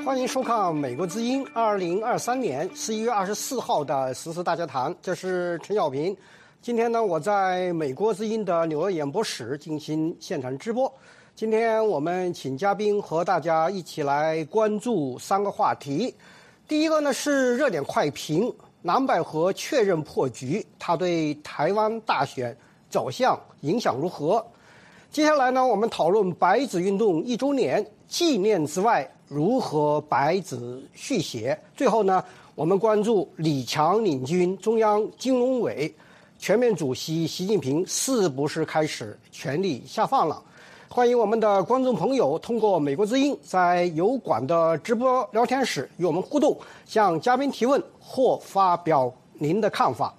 欢迎收看《美国之音》2023年11月24号的时事大家谈，这是陈小平。今天呢，我在美国之音的纽约演播室进行现场直播。今天我们请嘉宾和大家一起来关注3个话题。第一个呢是热点快评，蓝百合确认破局，它对台湾大选走向影响如何？接下来呢，我们讨论白纸运动1周年纪念之外，如何白纸续写？最后呢，我们关注李强领军中央金融委全面主席习近平是不是开始权力下放了？欢迎我们的观众朋友通过美国之音在油管的直播聊天室与我们互动，向嘉宾提问或发表您的看法。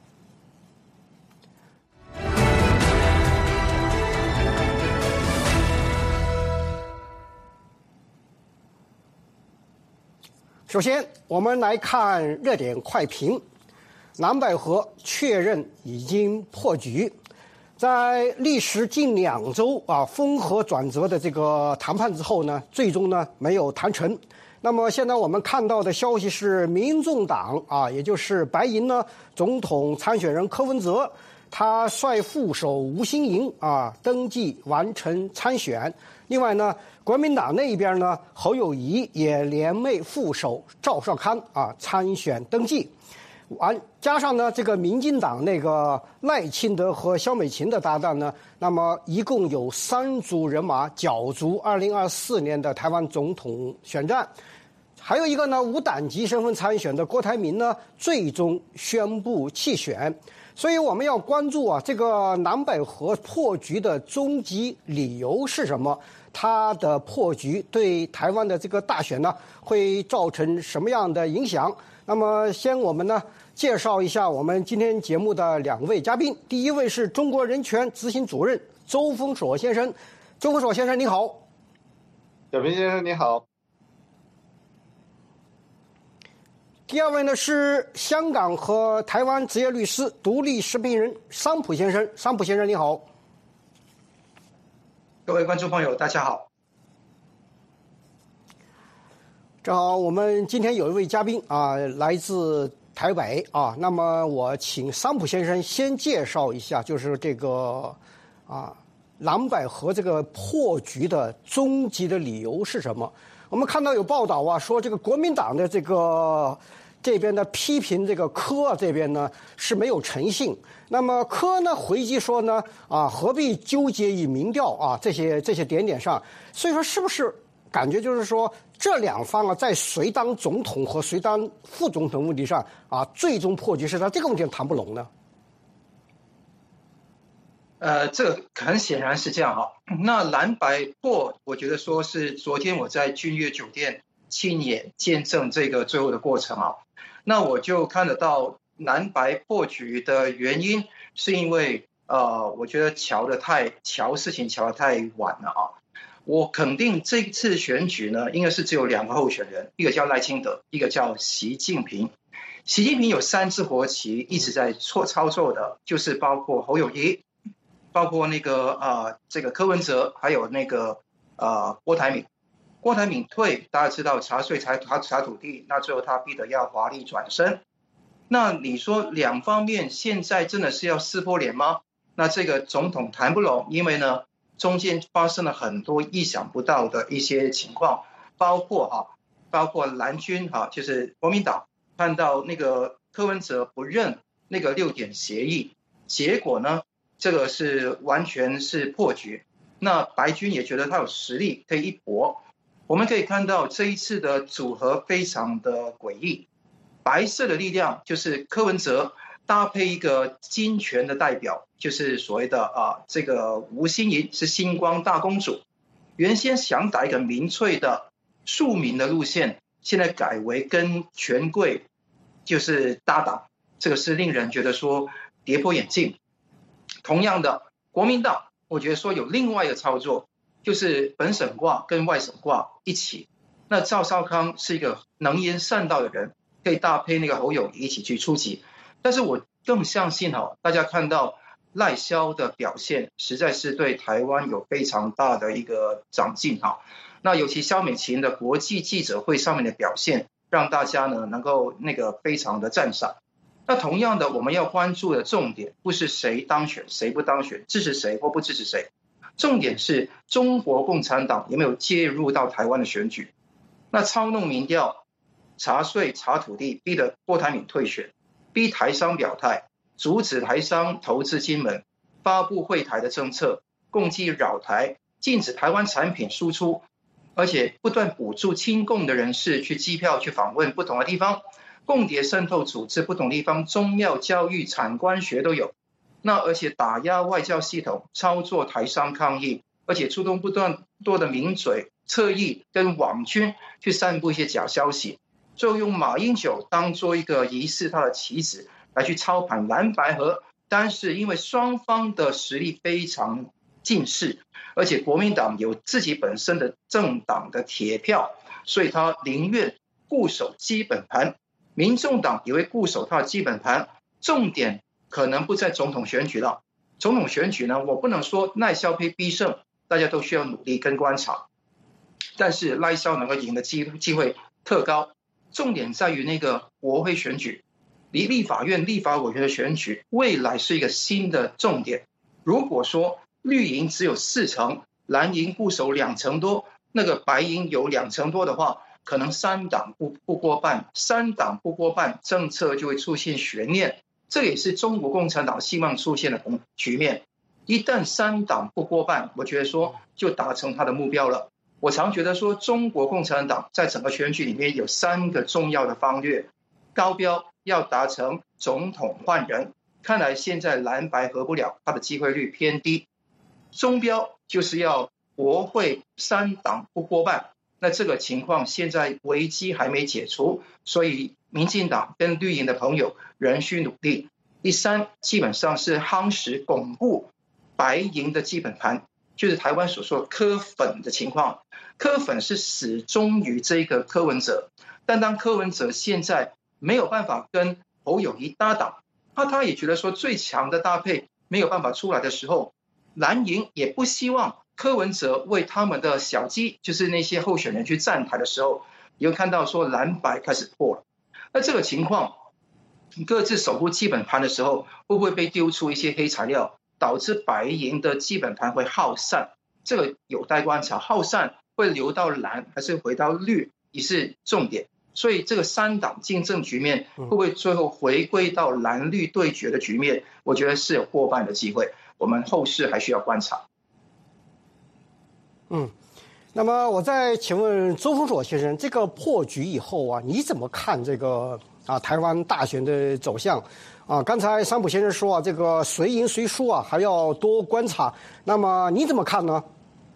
首先，我们来看热点快评。蓝百合确认已经破局，在历时近2周峰回转折的这个谈判之后呢，最终呢没有谈成。那么现在我们看到的消息是，民众党也就是白营呢，总统参选人柯文哲，他率副手吴欣盈登记完成参选。另外呢，国民党那一边呢，侯友宜也联袂副手赵少康参选登记。加上呢，这个民进党那个赖清德和萧美琴的搭档呢，那么一共有3组人马角逐2024年的台湾总统选战。还有一个呢，无党籍身份参选的郭台铭呢，最终宣布弃选。所以我们要关注这个蓝百合破局的终极理由是什么？它的破局对台湾的这个大选呢，会造成什么样的影响？那么先我们呢介绍一下我们今天节目的2位嘉宾。第一位是中国人权执行主任周峰锁先生。周峰锁先生你好。 小平先生你好。 第二位呢是香港和台湾职业律师、独立时评人桑普先生。桑普先生你好。 各位观众朋友大家好。 正好我们今天有一位嘉宾来自台北那么我请桑普先生先介绍一下，就是这个蓝百合这个破局的终极的理由是什么？我们看到有报道说这个国民党的这边的批评这个柯这边呢是没有诚信。那么柯呢回击说呢何必纠结于民调这些点上？所以说是不是感觉就是说这2方在谁当总统和谁当副总统问题上最终破局是他这个问题谈不拢呢？ 这个很显然是这样那蓝白破，我觉得说是昨天我在君悦酒店亲眼见证这个最后的过程那我就看得到蓝白破局的原因，是因为我觉得事情瞧得太晚了我肯定这次选举呢，应该是只有2个候选人，一个叫赖清德，一个叫习近平。习近平有3支国旗一直在操作的，就是包括侯友宜，包括这个柯文哲，还有郭台铭。郭台铭退，大家知道查税查土地，那最后他逼得要华丽转身。那你说2方面现在真的是要撕破脸吗？那这个总统谈不拢，因为呢中间发生了很多意想不到的一些情况，包括蓝军就是国民党看到那个柯文哲不认那个6点协议，结果呢这个是完全是破局。那白军也觉得他有实力可以一搏。我们可以看到这一次的组合非常的诡异，白色的力量就是柯文哲搭配一个金权的代表，就是所谓的这个吴欣盈是星光大公主，原先想打一个民粹的庶民的路线，现在改为跟权贵就是搭档，这个是令人觉得说跌破眼镜。同样的，国民党我觉得说有另外一个操作，就是本省挂跟外省挂一起。那赵少康是一个能言善道的人，可以搭配那个侯友宜一起去出击。但是我更相信大家看到赖萧的表现，实在是对台湾有非常大的一个长进那尤其萧美琴的国际记者会上面的表现，让大家呢能够非常的赞赏。那同样的，我们要关注的重点不是谁当选谁不当选，支持谁或不支持谁，重点是中国共产党有没有介入到台湾的选举。那操弄民调、查税、查土地，逼得郭台铭退选，逼台商表态，阻止台商投资金门，发布惠台的政策，共计扰台，禁止台湾产品输出，而且不断补助亲共的人士去机票去访问不同的地方，共谍渗透组织不同地方，宗庙、教育、产官学都有。那而且打压外交系统，操作台商抗议，而且出动不断多的名嘴、侧翼跟网军去散布一些假消息，最后用马英九当做一个仪式他的棋子来去操盘蓝白合。但是因为双方的实力非常近似，而且国民党有自己本身的政党的铁票，所以他宁愿固守基本盘。民众党也会固守他的基本盘，重点可能不在总统选举了。总统选举呢，我不能说赖萧可以必胜，大家都需要努力跟观察。但是赖萧能够赢的机会特高，重点在于那个国会选举，离立法院立法委员的选举，未来是一个新的重点。如果说绿营只有40%，蓝营固守2%多，那个白营有2%多的话，可能3党不过半，3党不过半，政策就会出现悬念。这也是中国共产党希望出现的局面。一旦3党不过半，我觉得说就达成他的目标了。我常觉得说，中国共产党在整个选举里面有3个重要的方略，高标要达成总统换人，看来现在蓝白合不了，他的机会率偏低。中标就是要国会3党不过半，那这个情况现在危机还没解除，所以民进党跟绿营的朋友仍需努力。第3，基本上是夯实巩固白营的基本盘，就是台湾所说的柯粉的情况。柯粉是始终于这个柯文哲，但当柯文哲现在没有办法跟侯友宜搭档，他也觉得说最强的搭配没有办法出来的时候，蓝营也不希望柯文哲为他们的小鸡，就是那些候选人去站台的时候，你会看到说蓝白开始破了。那这个情况，各自守护基本盘的时候，会不会被丢出一些黑材料，导致白营的基本盘会耗散？这个有待观察，耗散会流到蓝还是回到绿，也是重点。所以这个3党竞争局面会不会最后回归到蓝绿对决的局面？我觉得是有过半的机会，我们后市还需要观察。 那么我再请问周峰硕先生，这个破局以后啊，你怎么看这个台湾大选的走向？刚才桑普先生说这个谁赢谁输还要多观察。那么你怎么看呢？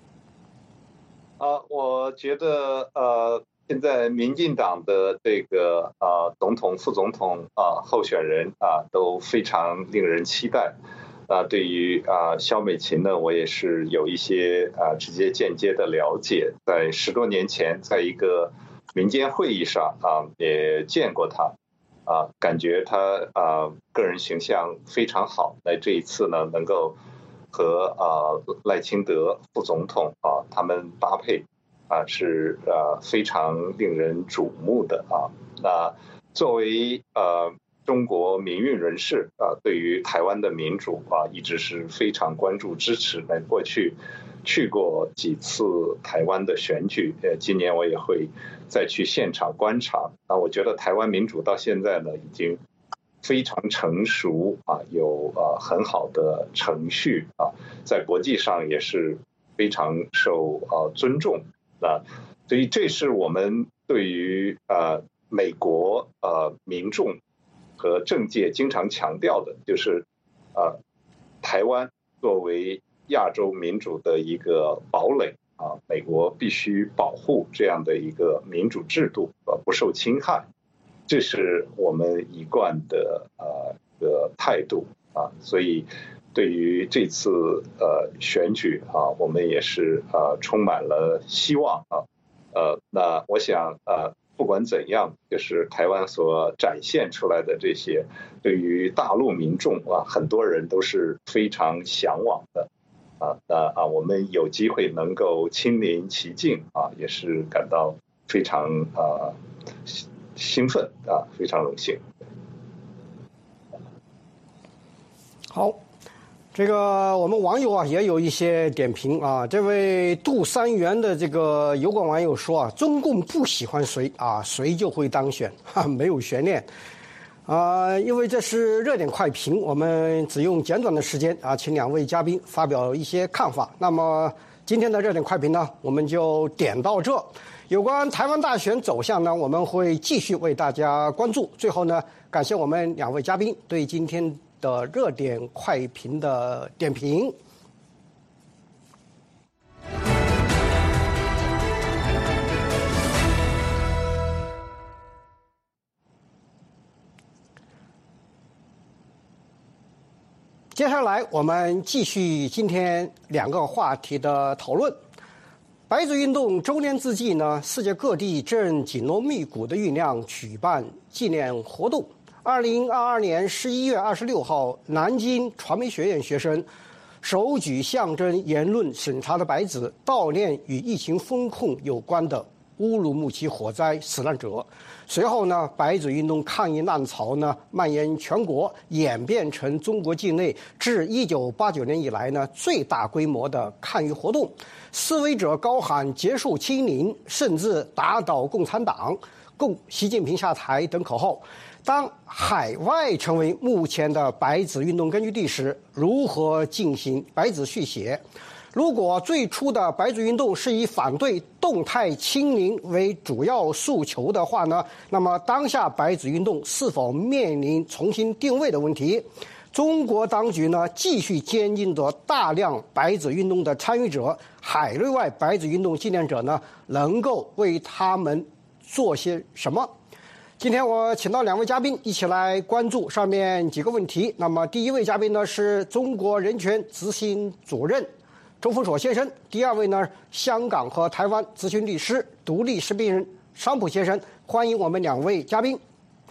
我觉得现在民进党的这个总统、副总统候选人都非常令人期待。对于萧美琴呢，我也是有一些直接间接的了解，在10多年前，在一个民间会议上也见过她，感觉她个人形象非常好。那这一次呢，能够和赖清德副总统他们搭配是非常令人瞩目的那作为中国民运人士对于台湾的民主一直是非常关注支持。那过去去过几次台湾的选举，今年我也会再去现场观察。我觉得台湾民主到现在呢，已经非常成熟有很好的程序在国际上也是非常受尊重。所以这是我们对于美国民众和政界经常强调的，就是台湾作为亚洲民主的一个堡垒美国必须保护这样的一个民主制度不受侵害，这是我们一贯的态度所以对于这次选举我们也是充满了希望那我想不管怎样，就是台湾所展现出来的这些，对于大陆民众很多人都是非常向往的。 我们有机会能够亲临其境也是感到非常兴奋非常荣幸。 好，这个我们网友也有一些点评这位杜三元的这个油管网友说中共不喜欢谁谁就会当选没有悬念。因为这是热点快评，我们只用简短的时间请两位嘉宾发表一些看法。那么今天的热点快评呢，我们就点到这。有关台湾大选走向呢，我们会继续为大家关注。最后呢，感谢我们两位嘉宾对今天的热点快评的点评。接下来我们继续今天两个话题的讨论。白纸运动周年之际呢，世界各地正紧锣密鼓的酝酿举办纪念活动。2022年11月26号，南京传媒学院学生手举象征言论审查的白纸，悼念与疫情封控有关的乌鲁木齐火灾死难者。随后呢，白纸运动抗议浪潮呢蔓延全国，演变成中国境内自1989年以来呢最大规模的抗议活动。示威者高喊结束清零，甚至打倒共产党、共习近平下台等口号。当海外成为目前的白纸运动根据地时，如何进行白纸续写？如果最初的白纸运动是以反对动态清零为主要诉求的话呢，那么当下白纸运动是否面临重新定位的问题？中国当局呢继续监禁着大量白纸运动的参与者，海内外白纸运动纪念者呢能够为他们做些什么？今天我请到两位嘉宾一起来关注上面几个问题。那么第一位嘉宾呢是中国人权执行主任周峰锁先生，第二位呢香港和台湾咨询律师、独立视频人商普先生。欢迎我们两位嘉宾。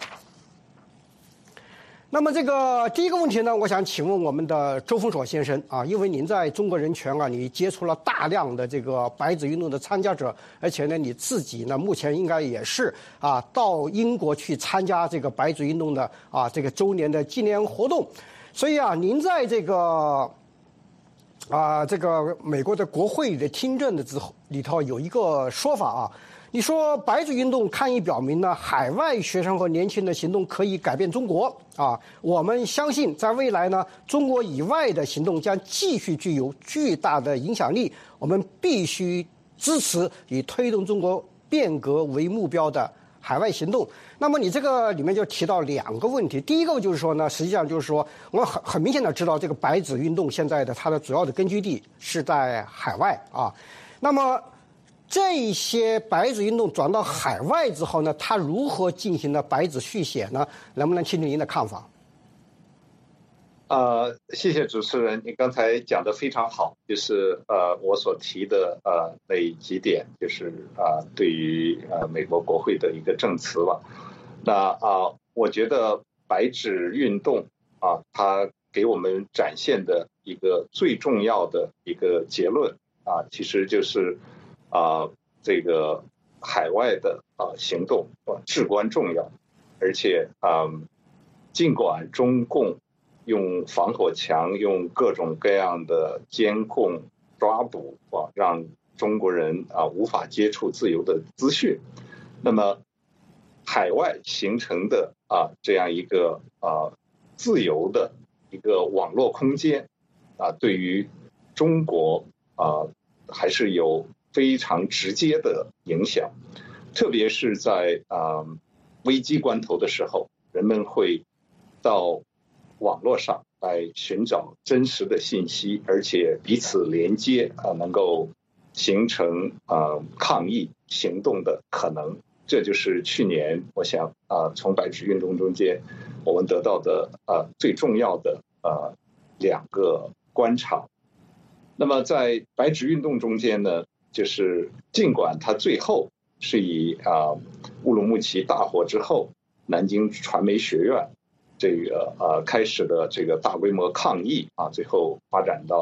那么这个第一个问题呢，我想请问我们的周峰锁先生因为您在中国人权你接触了大量的这个白纸运动的参加者，而且呢你自己呢目前应该也是到英国去参加这个白纸运动的这个周年的纪念活动，所以您在这个这个美国的国会里的听证的里头有一个说法你说白纸运动抗议表明呢，海外学生和年轻人的行动可以改变中国我们相信在未来呢，中国以外的行动将继续具有巨大的影响力，我们必须支持以推动中国变革为目标的海外行动。那么你这个里面就提到两个问题，第一个就是说呢，实际上就是说我们很明显的知道这个白纸运动现在的它的主要的根据地是在海外那么这些白纸运动转到海外之后呢，它如何进行的白纸续写呢？能不能听听您的看法？ 谢谢主持人，你刚才讲的非常好，就是我所提的那几点，就是对于美国国会的一个证词吧。那我觉得白纸运动它给我们展现的一个最重要的一个结论其实就是这个海外的行动至关重要，而且尽管中共用防火墙、用各种各样的监控、抓捕让中国人无法接触自由的资讯，那么海外形成的这样一个自由的一个网络空间对于中国还是有非常直接的影响，特别是在危机关头的时候，人们会到网络上来寻找真实的信息，而且彼此连接能够形成抗议行动的可能。这就是去年我想从白纸运动中间我们得到的最重要的两个观察。那么在白纸运动中间呢，就是尽管它最后是以乌鲁木齐大火之后南京传媒学院这个开始的这个大规模抗议最后发展到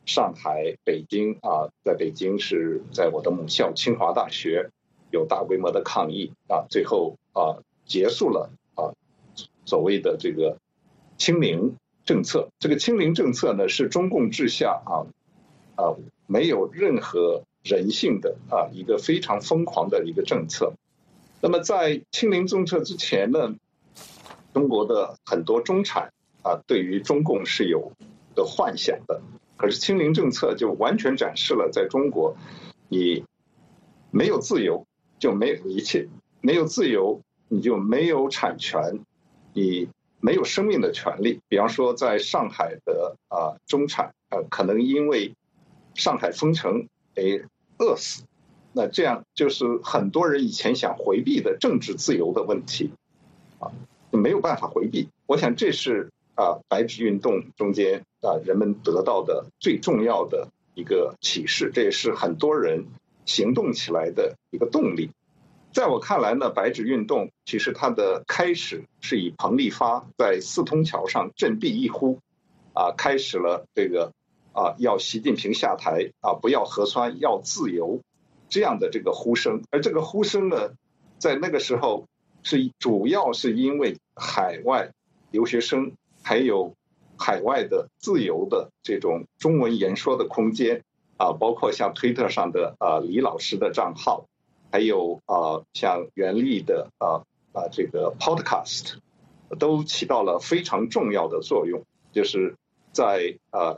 上海、北京在北京是在我的母校清华大学有大规模的抗议最后结束了所谓的这个清零政策。这个清零政策呢，是中共治下没有任何人性的一个非常疯狂的一个政策。那么在清零政策之前呢，中国的很多中产对于中共是有的幻想的。可是清零政策就完全展示了，在中国，你没有自由就没有一切，没有自由你就没有产权，你没有生命的权利。比方说，在上海的中产可能因为上海封城饿死，那这样就是很多人以前想回避的政治自由的问题没有办法回避。我想这是白纸运动中间人们得到的最重要的一个启示，这也是很多人行动起来的一个动力。在我看来呢，白纸运动其实它的开始是以彭立发在四通桥上振臂一呼开始了这个要习近平下台不要核酸，要自由这样的这个呼声。而这个呼声呢，在那个时候主要是因为海外留学生还有海外的自由的这种中文言说的空间包括像推特上的李老师的账号，还有像袁立的这个 podcast 都起到了非常重要的作用。就是在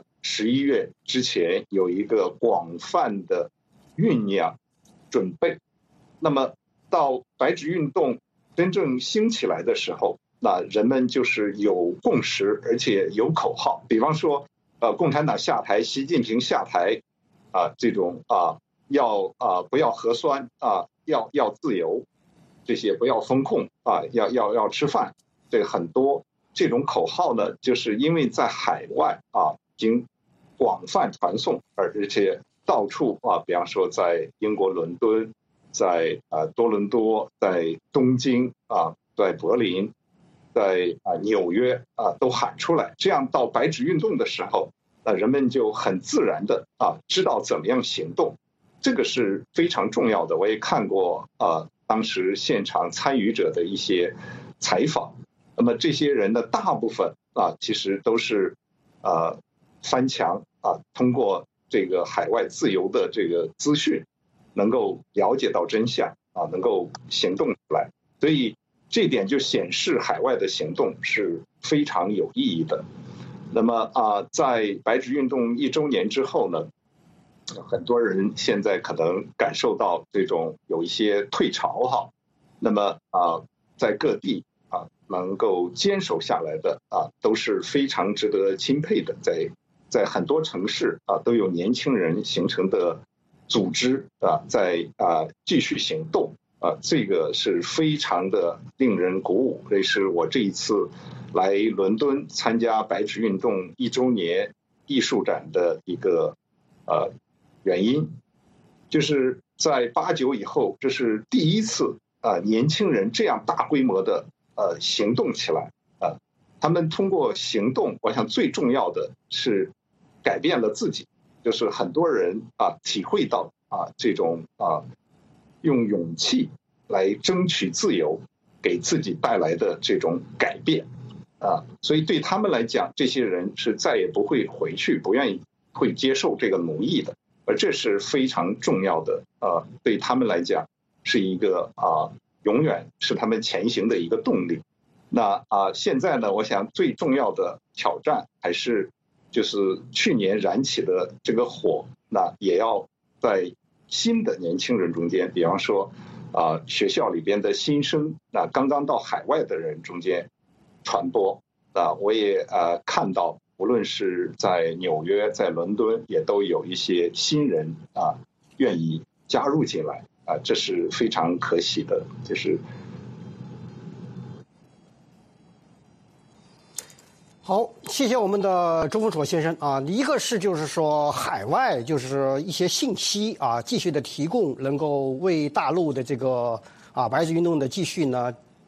11月之前有一个广泛的酝酿准备，那么到白纸运动真正兴起来的时候，那人们就是有共识，而且有口号。比方说共产党下台，习近平下台这种要不要核酸要自由，这些不要封控要吃饭，这很多这种口号呢，就是因为在海外已经广泛传送，而且到处比方说在英国伦敦，在多伦多，在东京在柏林，在纽约都喊出来。这样到白纸运动的时候，人们就很自然的知道怎么样行动，这个是非常重要的。我也看过当时现场参与者的一些采访，那么这些人的大部分其实都是翻墙通过这个海外自由的这个资讯，能够了解到真相能够行动出来。所以这一点就显示海外的行动是非常有意义的。那么在白纸运动1周年之后呢，很多人现在可能感受到这种有一些退潮那么在各地能够坚守下来的都是非常值得钦佩的。在很多城市都有年轻人形成的组织在继续行动这个是非常的令人鼓舞。这是我这一次来伦敦参加白纸运动1周年艺术展的一个原因，就是在89以后，这是第一次年轻人这样大规模的行动起来他们通过行动，我想最重要的是改变了自己，就是很多人体会到这种用勇气来争取自由给自己带来的这种改变所以对他们来讲，这些人是再也不会回去，不愿意会接受这个奴役的，而这是非常重要的对他们来讲是一个永远是他们前行的一个动力。那现在呢，我想最重要的挑战还是就是去年燃起的这个火，那也要在新的年轻人中间，比方说学校里边的新生，那刚刚到海外的人中间传播我也看到，无论是在纽约、在伦敦，也都有一些新人愿意加入进来这是非常可喜的。就是好，谢谢我们的周凤硕先生一个是就是说海外就是一些信息继续的提供，能够为大陆的这个白纸运动的继续呢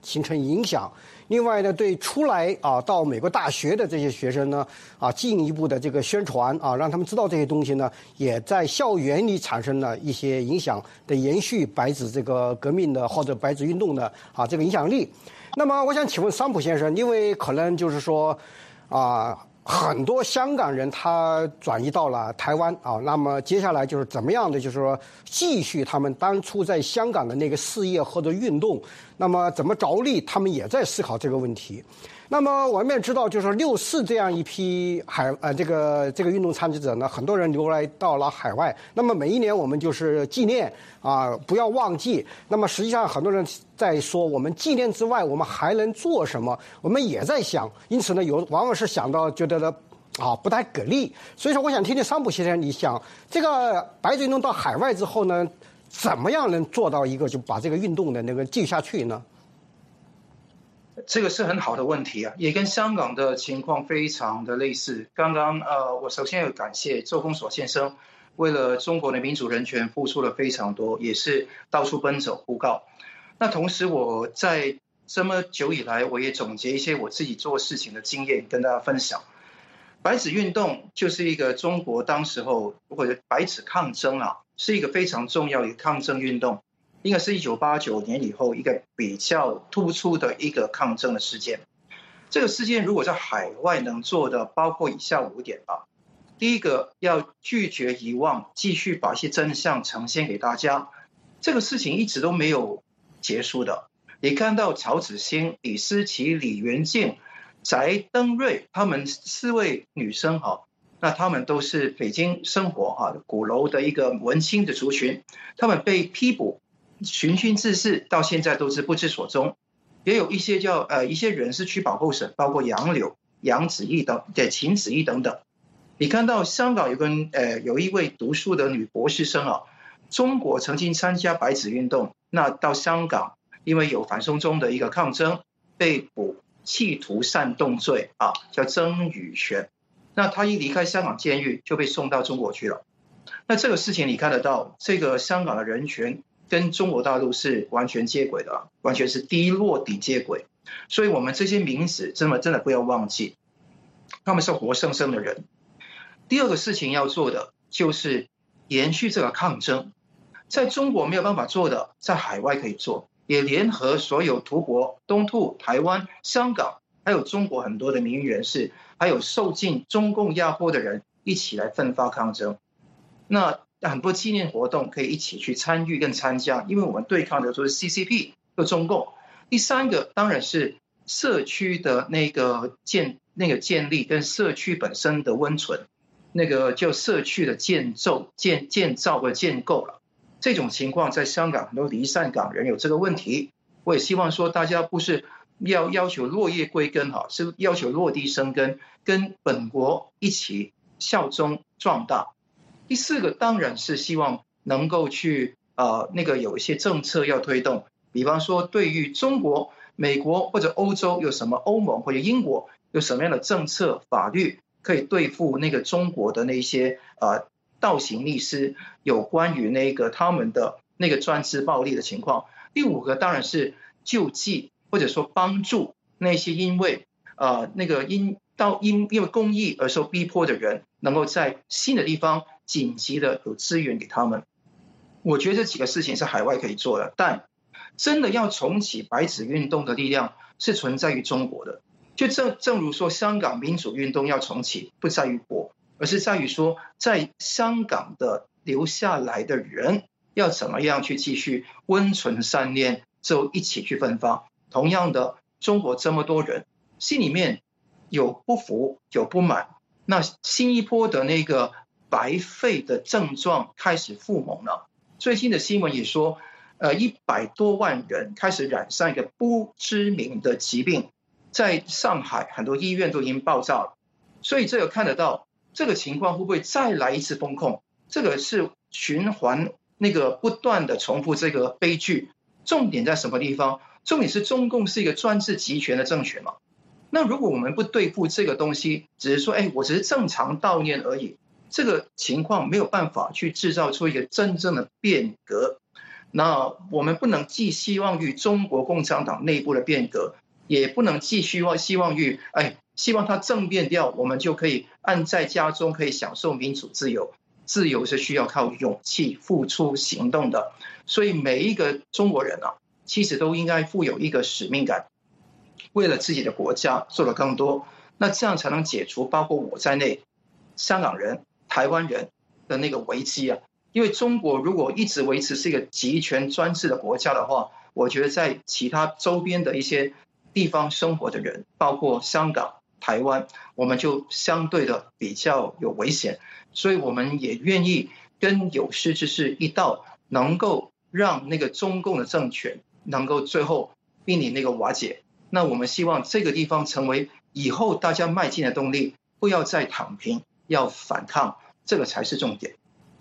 形成影响。另外呢，对出来到美国大学的这些学生呢进一步的这个宣传让他们知道这些东西呢，也在校园里产生了一些影响的延续白纸这个革命的或者白纸运动的这个影响力。那么我想请问桑普先生，因为可能就是说很多香港人他转移到了台湾那么接下来就是怎么样的，就是说继续他们当初在香港的那个事业或者运动，那么怎么着力，他们也在思考这个问题。那么我们也知道，就是6·4这样一批这个运动参与者呢，很多人流来到了海外。那么每一年我们就是纪念不要忘记。那么实际上很多人在说，我们纪念之外，我们还能做什么？我们也在想，因此呢，往往是想到觉得呢不太给力。所以说，我想听听桑普先生，你想这个白纸运动到海外之后呢，怎么样能做到一个就把这个运动的那个继续下去呢？ 这个是很好的问题也跟香港的情况非常的类似。刚刚我首先要感谢周公所先生，为了中国的民主人权付出了非常多，也是到处奔走呼告。那同时我在这么久以来，我也总结一些我自己做事情的经验跟大家分享。白纸运动就是一个中国当时候或者白纸抗争是一个非常重要的抗争运动。应该是1989年以后一个比较突出的一个抗争的事件。这个事件如果在海外能做的，包括以下5点第一个，要拒绝遗忘，继续把一些真相呈现给大家。这个事情一直都没有结束的。你看到曹子兴、李思琪、李元静、翟登瑞他们4位女生那他们都是北京生活鼓楼的一个文青的族群，他们被批捕寻衅滋事，到现在都是不知所踪。也有一些一些人是去保候审，包括杨柳、杨子毅等秦子毅等等。你看到香港有一位读书的女博士生中国曾经参加白纸运动，那到香港因为有反送中的一个抗争，被捕企图煽动罪叫曾宇璇。那他一离开香港监狱就被送到中国去了。那这个事情你看得到，这个香港的人权跟中国大陆是完全接轨的，完全是低落底接轨。所以我们这些名字真的不要忘记，他们是活生生的人。第二个事情要做的就是延续这个抗争，在中国没有办法做的，在海外可以做，也联合所有土国、东兔、台湾、香港，还有中国很多的民营人士，还有受尽中共压迫的人一起来奋发抗争。那很多纪念活动可以一起去参与跟参加，因为我们对抗的都是 CCP 和中共。第三个当然是社区的那个建立跟社区本身的温存，那个就社区的建造和建构了。这种情况在香港很多离散港人有这个问题，我也希望说大家不是要求落叶归根是要求落地生根，跟本国一起效忠壮大。第四个当然是希望能够去有一些政策要推动，比方说对于中国、美国或者欧洲有什么，欧盟或者英国有什么样的政策法律可以对付那个中国的那些倒行逆施，有关于他们的那个专制暴力的情况。第5个当然是救济或者说帮助那些因为因为公益而受逼迫的人，能够在新的地方紧急的有资源给他们。我觉得这几个事情是海外可以做的，但真的要重启白纸运动的力量是存在于中国的。就正如说香港民主运动要重启，不在于国，而是在于说在香港的留下来的人要怎么样去继续温存善念，之后一起去奋发。同样的，中国这么多人心里面有不服有不满，那新一波的那个白肺的症状开始复萌了。最近的新闻也说100多万人开始染上一个不知名的疾病，在上海很多医院都已经爆炸了。所以这个看得到这个情况会不会再来一次封控，这个是循环不断的重复这个悲剧。重点在什么地方？重点是中共是一个专制集权的政权嘛。那如果我们不对付这个东西，只是说我只是正常悼念而已，这个情况没有办法去制造出一个真正的变革。 那我们不能寄希望于中国共产党内部的变革，也不能寄希望于希望它政变掉，我们就可以安在家中可以享受民主自由。自由是需要靠勇气付出行动的，所以每一个中国人啊，其实都应该负有一个使命感，为了自己的国家做得更多，那这样才能解除包括我在内香港人、台湾人的那个危机啊。因为中国如果一直维持是一个集权专制的国家的话，我觉得在其他周边的一些地方生活的人，包括香港、台湾，我们就相对的比较有危险。所以我们也愿意跟有识之士一道，能够让那个中共的政权能够最后濒临那个瓦解。那我们希望这个地方成为以后大家迈进的动力，不要再躺平，要反抗，这个才是重点。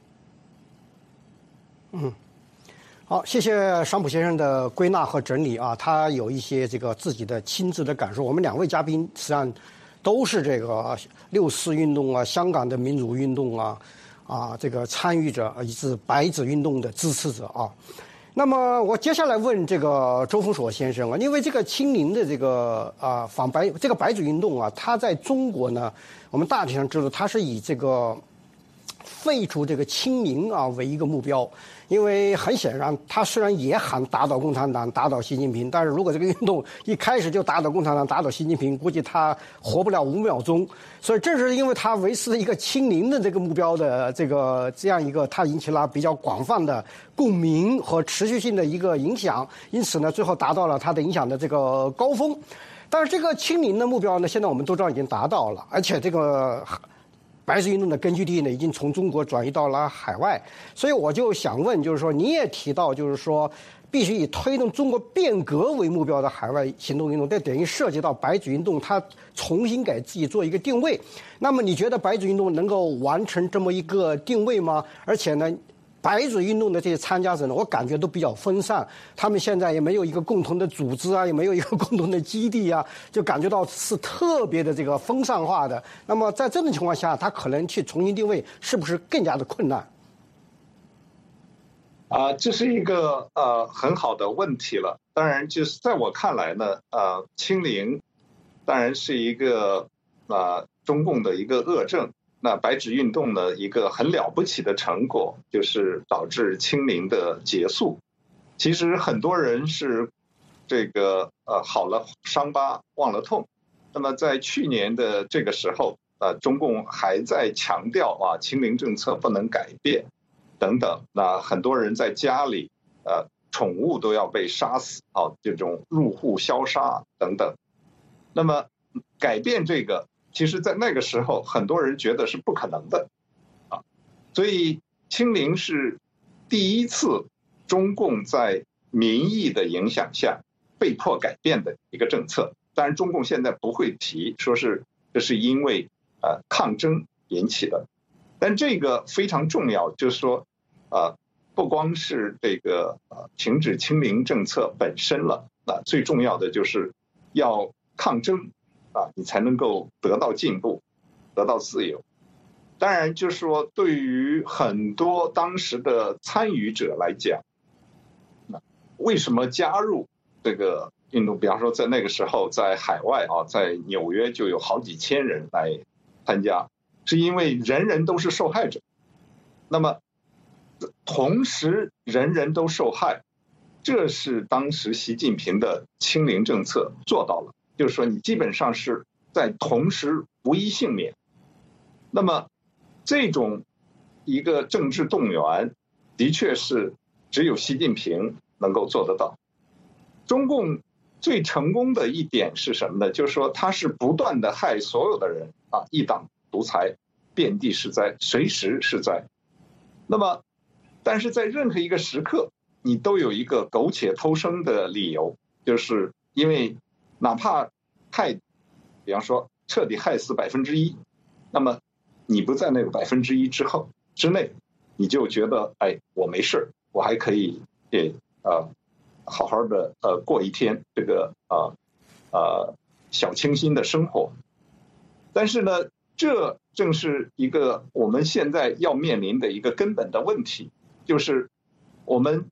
好，谢谢商普先生的归纳和整理啊，他有一些这个自己的亲自的感受。我们两位嘉宾实际上都是这个6·4运动啊、香港的民主运动啊这个参与者，以及白纸运动的支持者啊。那么我接下来问这个周峰锁先生啊，因为这个清零的这个这个白纸运动啊，它在中国呢，我们大体上知道它是以这个废除这个清零啊为一个目标。因为很显然，他虽然也喊打倒共产党、打倒习近平，但是如果这个运动一开始就打倒共产党、打倒习近平，估计他活不了5秒钟。所以正是因为他维持一个清零的这个目标的这样一个，他引起了比较广泛的共鸣和持续性的一个影响，因此呢，最后达到了他的影响的这个高峰。但是这个清零的目标呢，现在我们都知道已经达到了，而且这个白纸运动的根据地呢，已经从中国转移到了海外，所以我就想问，就是说，你也提到，就是说，必须以推动中国变革为目标的海外行动运动，这等于涉及到白纸运动它重新给自己做一个定位。那么，你觉得白纸运动能够完成这么一个定位吗？而且呢，白纸运动的这些参加者呢，我感觉都比较分散，他们现在也没有一个共同的组织啊，也没有一个共同的基地啊，就感觉到是特别的这个分散化的。那么在这种情况下，他可能去重新定位，是不是更加的困难？ 这是一个很好的问题了。当然，就是在我看来呢，清零当然是一个中共的一个恶政。那白纸运动呢，一个很了不起的成果，就是导致清零的结束。其实很多人是这个好了伤疤忘了痛。那么在去年的这个时候，中共还在强调清零政策不能改变等等。那很多人在家里宠物都要被杀死这种入户消杀等等。那么改变这个，其实在那个时候很多人觉得是不可能的所以清零是第一次中共在民意的影响下被迫改变的一个政策。当然中共现在不会提说是这是因为抗争引起的，但这个非常重要，就是说不光是这个停止清零政策本身了，最重要的就是要抗争你才能够得到进步，得到自由。当然就是说对于很多当时的参与者来讲，为什么加入这个运动，比方说在那个时候在海外在纽约就有好几千人来参加，是因为人人都是受害者。那么同时人人都受害，这是当时习近平的清零政策做到了，就是说你基本上是在同时无一幸免。那么这种一个政治动员的确是只有习近平能够做得到。中共最成功的一点是什么呢？就是说他是不断的害所有的人一党独裁，遍地是灾，随时是灾。那么但是在任何一个时刻你都有一个苟且偷生的理由，就是因为哪怕比方说彻底害死1%，那么你不在那个1%之内，你就觉得我没事，我还可以好好的过一天这个小清新的生活。但是呢，这正是一个我们现在要面临的一个根本的问题，就是我们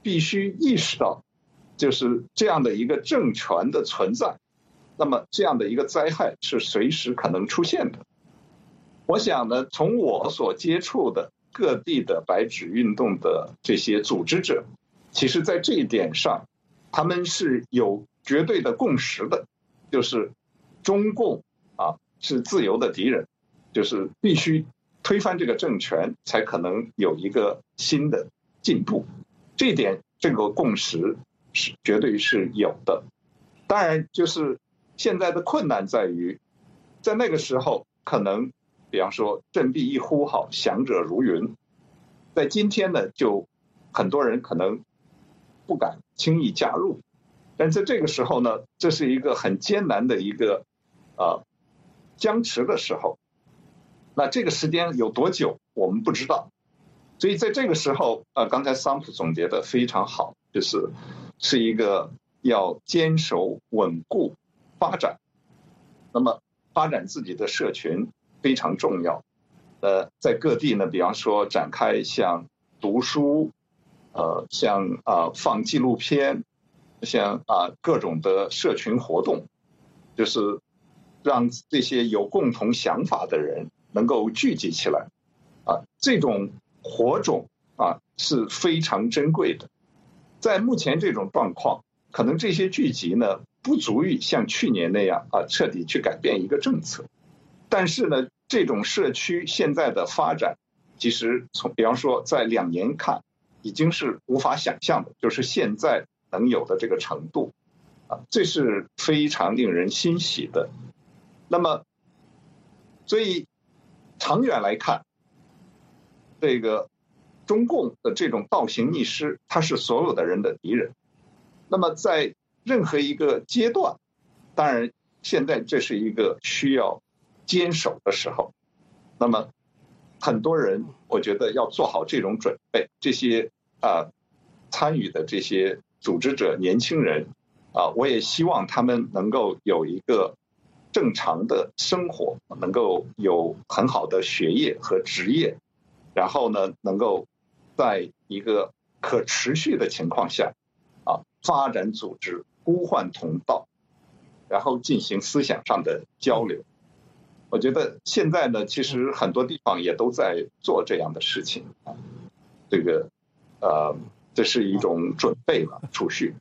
必须意识到，就是这样的一个政权的存在，那么这样的一个灾害是随时可能出现的。我想呢，从我所接触的各地的白纸运动的这些组织者，其实在这一点上，他们是有绝对的共识的，就是中共是自由的敌人，就是必须推翻这个政权，才可能有一个新的进步。这一点，这个共识是绝对是有的。当然，就是现在的困难在于，在那个时候可能，比方说振臂一呼好，降者如云。在今天呢，就很多人可能不敢轻易加入，但在这个时候呢，这是一个很艰难的一个僵持的时候。那这个时间有多久，我们不知道。所以在这个时候，刚才桑普总结的非常好，是一个要坚守、稳固、发展。那么发展自己的社群非常重要。在各地呢，比方说展开像读书，像放纪录片，像各种的社群活动，就是让这些有共同想法的人能够聚集起来，这种火种是非常珍贵的。在目前这种状况，可能这些聚集呢不足以像去年那样彻底去改变一个政策，但是呢，这种社区现在的发展，其实比方说在2年看，已经是无法想象的，就是现在能有的这个程度，这是非常令人欣喜的。那么，所以长远来看，这个中共的这种倒行逆施，它是所有的人的敌人。那么在任何一个阶段，当然现在这是一个需要坚守的时候，那么很多人我觉得要做好这种准备。这些参与的这些组织者、年轻人我也希望他们能够有一个正常的生活，能够有很好的学业和职业，然后呢，能够在一个可持续的情况下发展组织，呼唤同道，然后进行思想上的交流。我觉得现在呢，其实很多地方也都在做这样的事情这是一种准备了，储蓄。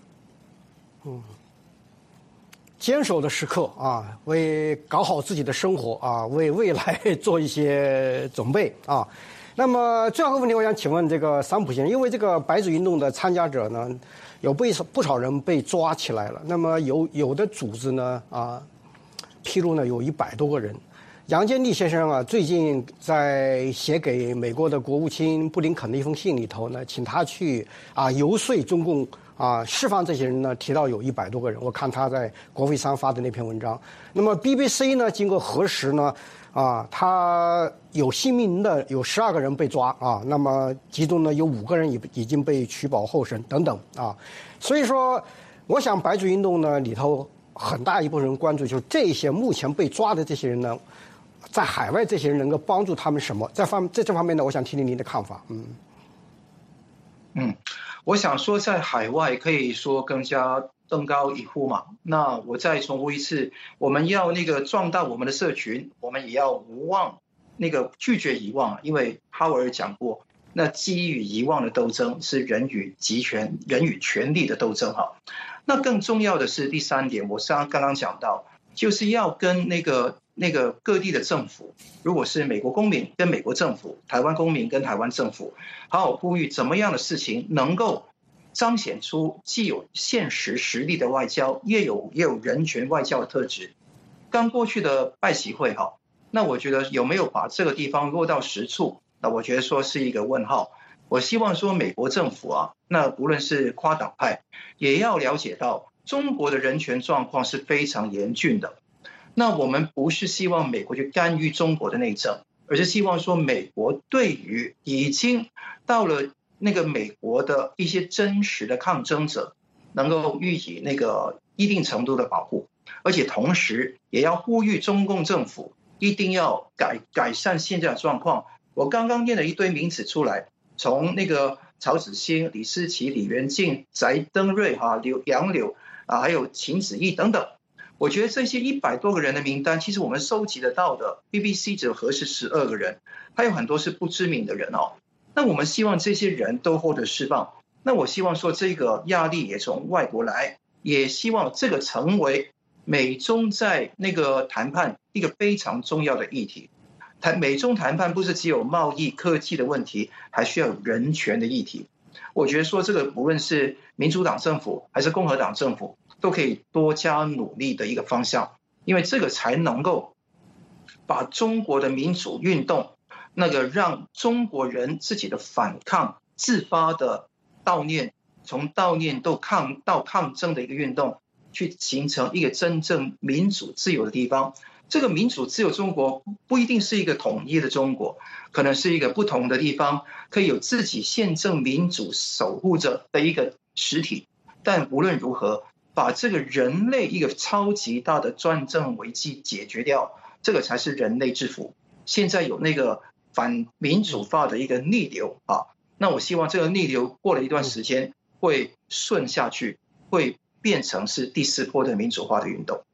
坚守的时刻为搞好自己的生活为未来做一些准备那么最后一个问题，我想请问这个桑普先生，因为这个白纸运动的参加者呢，有不少人被抓起来了。那么有的组织呢披露呢有100多个人。杨坚立先生最近在写给美国的国务卿布林肯的一封信里头呢，请他去游说中共释放这些人呢，提到有100多个人。我看他在国会山发的那篇文章。那么 BBC 呢，经过核实呢，他有姓名的有12个人被抓那么其中呢有5个人已经被取保候审等等所以说，我想白纸运动呢里头很大一部分人关注就是这些目前被抓的这些人呢，在海外这些人能够帮助他们什么？在这方面呢，我想听听您的看法。 我想说在海外可以说更加登高一呼嘛。那我再重复一次，我们要那个壮大我们的社群，我们也要无忘拒绝遗忘，因为哈维尔讲过，那基于遗忘的斗争是人与权力的斗争那更重要的是第3点，我刚刚讲到，就是要跟那个各地的政府，如果是美国公民跟美国政府，台湾公民跟台湾政府，好好呼吁怎么样的事情能够彰显出既有现实实力的外交，也有人权外交的特质。刚过去的拜习会那我觉得有没有把这个地方落到实处，那我觉得说是一个问号。我希望说美国政府那无论是跨党派，也要了解到中国的人权状况是非常严峻的。那我们不是希望美国去干预中国的内政，而是希望说美国对于已经到了那个美国的一些真实的抗争者，能够予以那个一定程度的保护，而且同时也要呼吁中共政府一定要改善现在的状况。我刚刚念了一堆名词出来，从那个曹子兴、李思齐、李元敬、翟登瑞、杨柳还有秦子毅等等。我觉得这些100多个人的名单，其实我们收集得到的 BBC 只有核实12个人，还有很多是不知名的人哦。那我们希望这些人都获得释放。那我希望说这个压力也从外国来，也希望这个成为美中在那个谈判一个非常重要的议题。美中谈判不是只有贸易科技的问题，还需要有人权的议题。我觉得说这个无论是民主党政府还是共和党政府，都可以多加努力的一个方向，因为这个才能够把中国的民主运动让中国人自己的反抗自发的悼念，从悼念到抗争的一个运动，去形成一个真正民主自由的地方。这个民主自由中国不一定是一个统一的中国，可能是一个不同的地方，可以有自己宪政民主守护者的一个实体。但无论如何，把这个人类一个超级大的专政危机解决掉，这个才是人类之福。现在有那个反民主化的一个逆流那我希望这个逆流过了一段时间会顺下去，会变成是第4波的民主化的运动。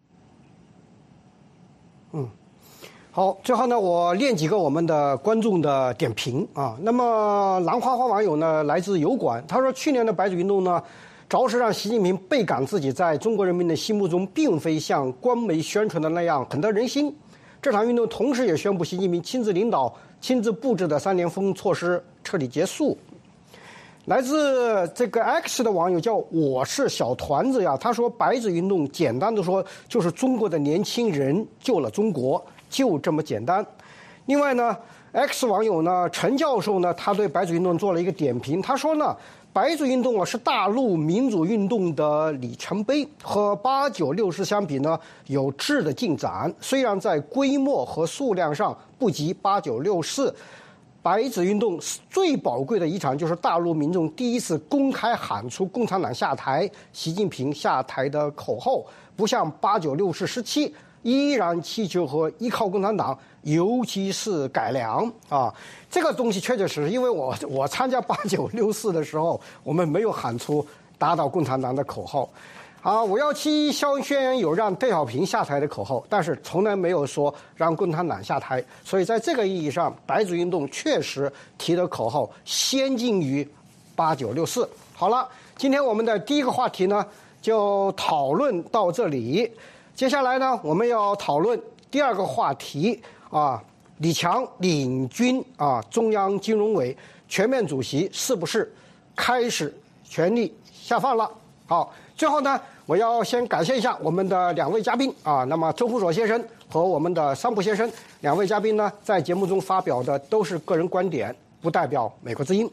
好，最后呢，我念几个我们的观众的点评那么兰花花网友呢，来自油管，他说去年的白纸运动呢，着实让习近平倍感自己在中国人民的心目中并非像官媒宣传的那样很得人心。这场运动同时也宣布习近平亲自领导、亲自布置的3连封措施彻底结束。来自这个 X 的网友叫我是小团子呀，他说白纸运动简单的说就是中国的年轻人救了中国，就这么简单。另外呢 X 网友呢陈教授呢，他对白纸运动做了一个点评，他说呢白纸运动是大陆民主运动的里程碑，和8964相比呢有质的进展，虽然在规模和数量上不及8964。白纸运动最宝贵的一场就是大陆民众第一次公开喊出共产党下台、习近平下台的口号，不像8964时期依然祈求和依靠共产党，尤其是改良这个东西确确实实，因为我参加8964的时候，我们没有喊出打倒共产党的口号517宣言有让邓小平下台的口号，但是从来没有说让共产党下台，所以在这个意义上，白纸运动确实提的口号先进于8964。好了，今天我们的第一个话题呢就讨论到这里，接下来呢我们要讨论第2个话题李强领军中央金融委全面主席是不是开始权力下放了？好。最后呢，我要先感谢一下我们的2位嘉宾那么周福佐先生和我们的桑普先生2位嘉宾呢，在节目中发表的都是个人观点，不代表美国之音。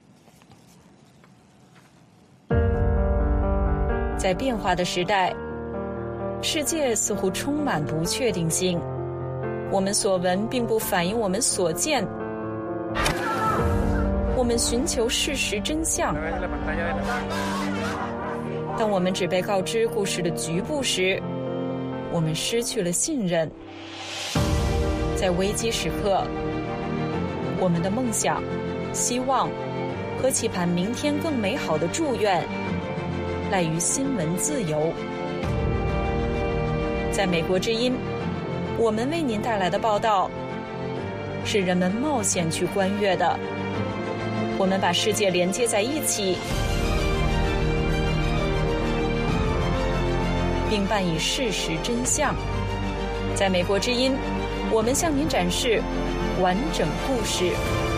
在变化的时代，世界似乎充满不确定性，我们所闻并不反映我们所见，我们寻求事实真相。当我们只被告知故事的局部时，我们失去了信任。在危机时刻，我们的梦想、希望和期盼明天更美好的祝愿，赖于新闻自由。在美国之音，我们为您带来的报道，是人们冒险去观阅的。我们把世界连接在一起，并伴以事实真相。在美国之音，我们向您展示完整故事。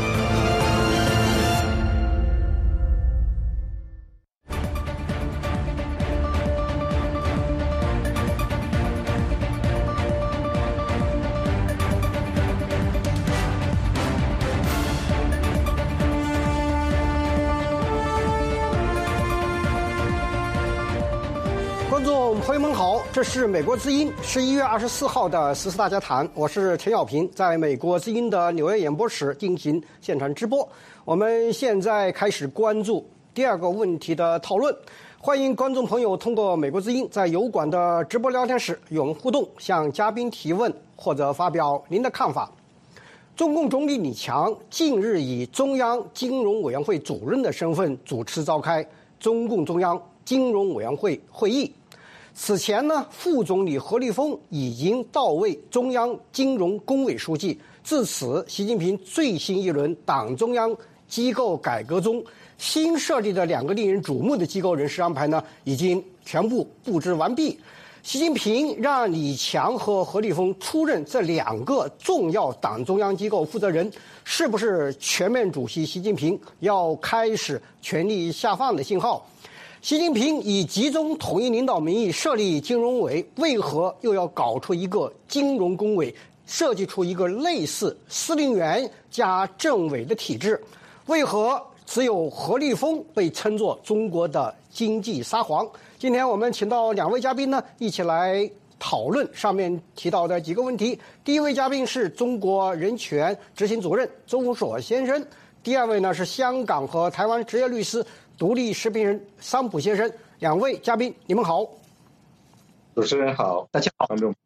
观众朋友们好，这是美国之音11月24号的时事大家谈，我是陈小平，在美国之音的纽约演播室进行现场直播。我们现在开始关注第2个问题的讨论，欢迎观众朋友通过美国之音在油管的直播聊天室与我们互动，向嘉宾提问或者发表您的看法。 中共总理李强近日以中央金融委员会主任的身份主持召开中共中央金融委员会会议。此前呢，副总理何立峰已经到位中央金融工委书记。至此，习近平最新一轮党中央机构改革中新设立的2个令人瞩目的机构人事安排呢，已经全部布置完毕。习近平让李强和何立峰出任这2个重要党中央机构负责人，是不是全面主席习近平要开始权力下放的信号？习近平以集中统一领导名义设立金融委，为何又要搞出一个金融工委，设计出一个类似司令员加政委的体制？为何只有何立峰被称作中国的经济沙皇？今天我们请到2位嘉宾呢，一起来讨论上面提到的几个问题。第一位嘉宾是中国人权执行主任周武所先生，第2位呢是香港和台湾职业律师、独立时评人桑普先生。2位嘉宾，你们好。 主持人好， 大家好， 观众。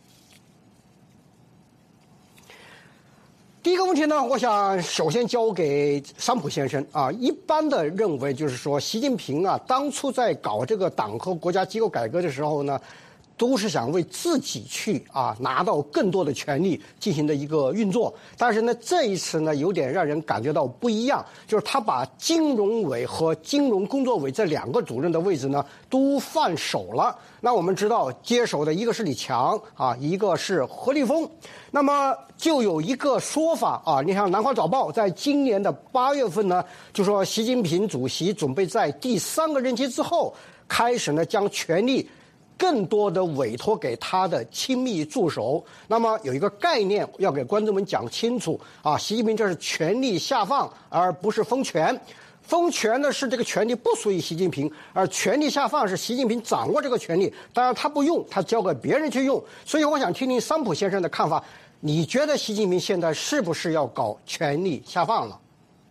第一个问题呢，我想首先交给桑普先生啊。一般的认为就是说，习近平啊，当初在搞这个党和国家机构改革的时候呢，都是想为自己去拿到更多的权利进行的一个运作。但是呢，这一次呢，有点让人感觉到不一样，就是他把金融委和金融工作委这2个主任的位置呢，都放手了。那我们知道，接手的一个是李强一个是何立峰。那么就有一个说法你像《南华早报》在今年的8月份呢，就说习近平主席准备在第3个任期之后，开始呢将权力更多的委托给他的亲密助手。那么有一个概念要给观众们讲清楚习近平这是权力下放，而不是封权。封权呢是这个权力不属于习近平，而权力下放是习近平掌握这个权力，当然他不用，他交给别人去用。所以我想听听桑普先生的看法，你觉得习近平现在是不是要搞权力下放了？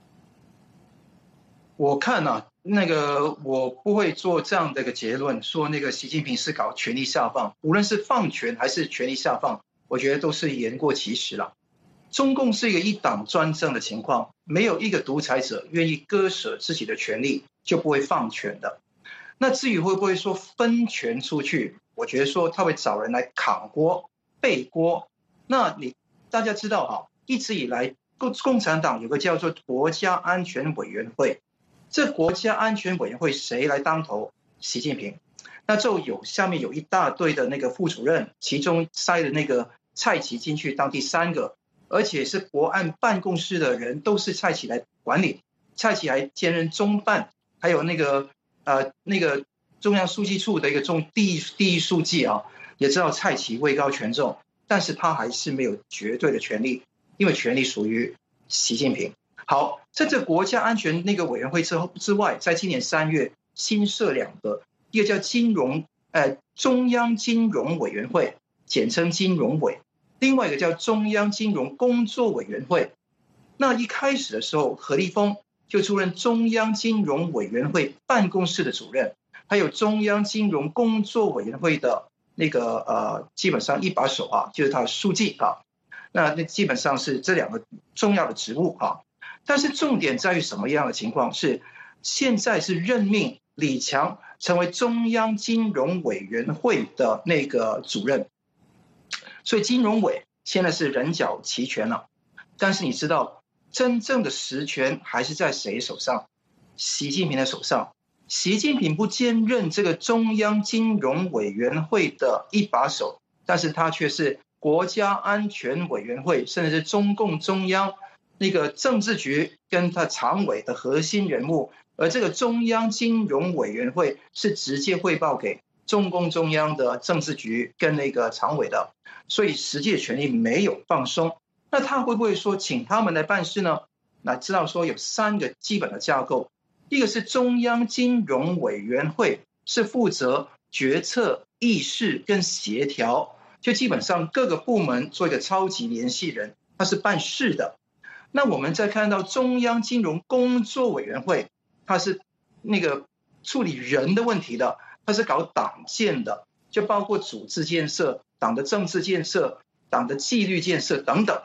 我看我不会做这样的一个结论，说习近平是搞权力下放，无论是放权还是权力下放，我觉得都是言过其实了。中共是一个一党专政的情况，没有一个独裁者愿意割舍自己的权利就不会放权的。那至于会不会说分权出去，我觉得说他会找人来扛锅背锅。那大家知道一直以来共产党有个叫做国家安全委员会，这国家安全委员会谁来当头？习近平。那就下面有一大堆的那个副主任，其中塞了那个蔡奇进去当第3个。而且是国安办公室的人都是蔡奇来管理，蔡奇还兼任中办，还有那个中央书记处的一个第一书记也知道蔡奇位高权重，但是他还是没有绝对的权力，因为权力属于习近平。好，在这国家安全那个委员会之外，在今年3月新设2个，一个叫中央金融委员会，简称金融委。另外一个叫中央金融工作委员会。那一开始的时候，何立峰就出任中央金融委员会办公室的主任，还有中央金融工作委员会的基本上一把手就是他的书记那基本上是这2个重要的职务但是重点在于什么样的情况？是现在是任命李强成为中央金融委员会的那个主任。所以金融委现在是人脚齐全了，但是你知道真正的实权还是在谁手上？习近平的手上。习近平不兼任这个中央金融委员会的一把手，但是他却是国家安全委员会甚至是中共中央那个政治局跟他常委的核心人物，而这个中央金融委员会是直接汇报给中共中央的政治局跟那个常委的，所以实际的权力没有放松。那他会不会说请他们来办事呢？那知道说有3个基本的架构，一个是中央金融委员会，是负责决策、议事跟协调，就基本上各个部门做一个超级联系人，他是办事的。那我们再看到中央金融工作委员会，它是那个处理人的问题的，它是搞党建的，就包括组织建设、党的政治建设、党的纪律建设等等。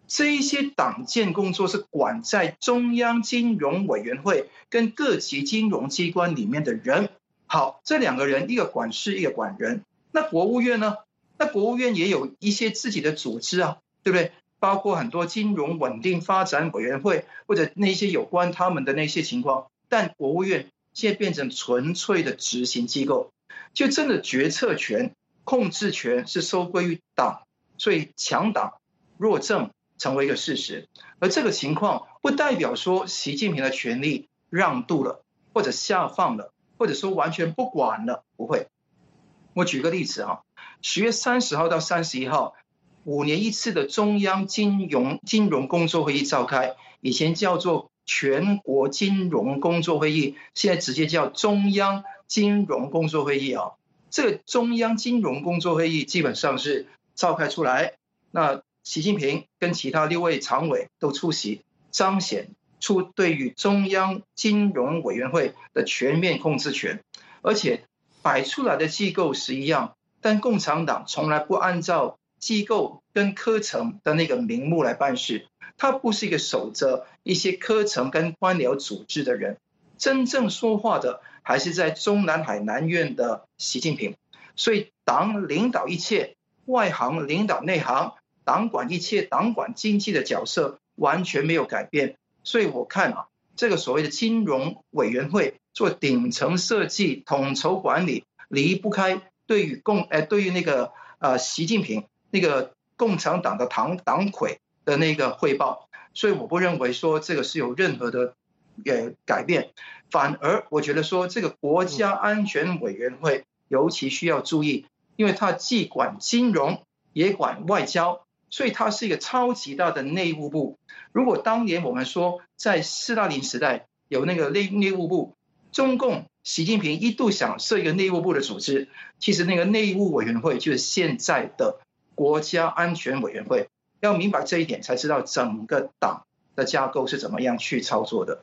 这一些党建工作是管在中央金融委员会跟各级金融机关里面的人。好，这两个人，一个管事，一个管人。那国务院呢？那国务院也有一些自己的组织啊，对不对？包括很多金融稳定发展委员会，或者那些有关他们的那些情况。但国务院现在变成纯粹的执行机构，就真的决策权、控制权是收归于党，所以强党弱政成为一个事实。而这个情况不代表说习近平的权力让渡了，或者下放了，或者说完全不管了，不会。我举个例子啊，10月30号到31号，5年一次的中央金融工作会议召开，以前叫做全国金融工作会议，现在直接叫中央金融工作会议啊。这个中央金融工作会议基本上是召开出来，那习近平跟其他6位常委都出席，彰显出对于中央金融委员会的全面控制权，而且摆出来的机构是一样，但共产党从来不按照机构跟科层的那个名目来办事，他不是一个守着一些科层跟官僚组织的人，真正说话的还是在中南海南院的习近平。所以党领导一切，外行领导内行，党管一切，党管经济的角色完全没有改变。所以我看啊，这个所谓的金融委员会做顶层设计、统筹管理，离不开对于那个习近平那个共产党的党魁的那个汇报。所以我不认为说这个是有任何的改变，反而我觉得说这个国家安全委员会尤其需要注意，因为它既管金融也管外交，所以它是一个超级大的内务部。如果当年我们说在斯大林时代有那个内务部，中共习近平一度想设一个内务部的组织，其实那个内务委员会就是现在的国家安全委员会。要明白这一点，才知道整个党的架构是怎么样去操作的。